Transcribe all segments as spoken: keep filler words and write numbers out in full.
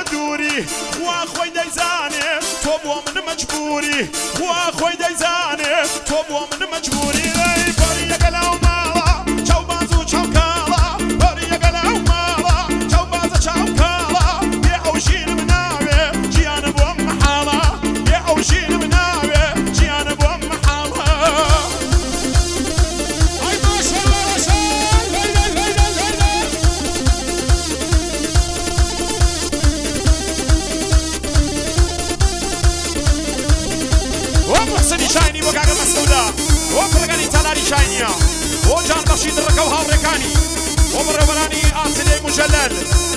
دووري خوا خوي دەیزانێ تۆ بۆ من مەجبوری خوا خۆی دەیزانێ تۆ بۆ من مەجبوری ئەی بەری یەگەلاو ماڵە چاوباز و چاوکاڵە بەری یەگەلاو ماڵە چاوبازە چاوکاڵە بێ ئەو ژینم ناوێ گیانە بۆم مەحاڵە بێ ئەو ژینم ناوێ گیانە بۆم مەحاڵە ئەی ماشەڵڵا ڕەشاد هەیدە هەیدە هەیدە وە محسنی شاینی وە کاکە مەسعوودە وە پڕەکانی تالاری شاینیە وە جانبەخشی دڕەکە و هاوڕێکانی وە بەڕێوەبەرانی ئاسلەی مجەلەل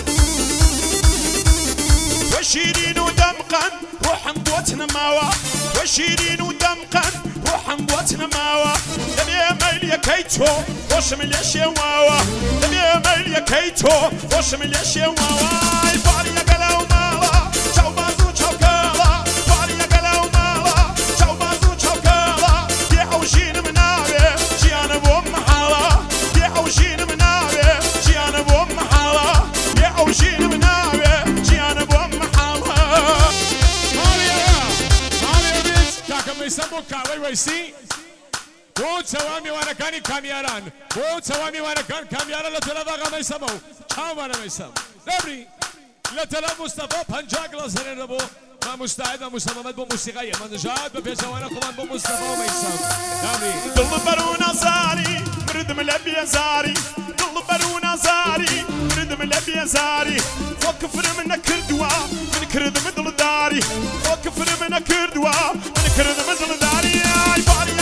وە شیرین و دەمقەن ڕۆحم بۆت نەماوە وە شیرین و دەمقەن ڕۆحم بۆت نەماوە دەبێ مەیلەکەی تۆ خۆشم لێ شێواوە دەبێ مەیلەکەی تۆ خۆشم لێ شێواوە ئای باری یەگەلاو ماڵە چاوباز و چاوکاڵە باری یەگەلاو ماڵە چاوباز و چاوکاڵە بێ ئەو ژینم ناوێ گیانە بۆم مەحاڵە بێ ئەو ژینم ناوێ گیانە بۆم مەحاڵە بێ ئەو ژینم ناوێ گیانە بۆم مەحاڵە ماڵیەوە ماڵیەوەیت کاکە مەیسەم بۆ کاوەی وەیسی بۆ چەوا میوانەکانی کامیاران بۆ چەوا میوانەکان کامیارە لە تەلەڤاغا مەیسەمە و چاوانە مەیسەم دەبری لە تەلە مستەفا پەنجا گڵەس هەنێنە بۆ مامۆستای مامۆستا مەمەد بۆ موسیقای ئێمەنژاد بە پێچەوانە خۆمان بۆ مستەفا و مەیسەم دەبری دڵبەر و نازاری مردم لە بێزاری دڵبەر و نازاری مردم لە بێزاری خۆ کفرم نەکردووە من کردم دڵداری خۆ کفرم نەکردووە من کردم دڵداری ئای باری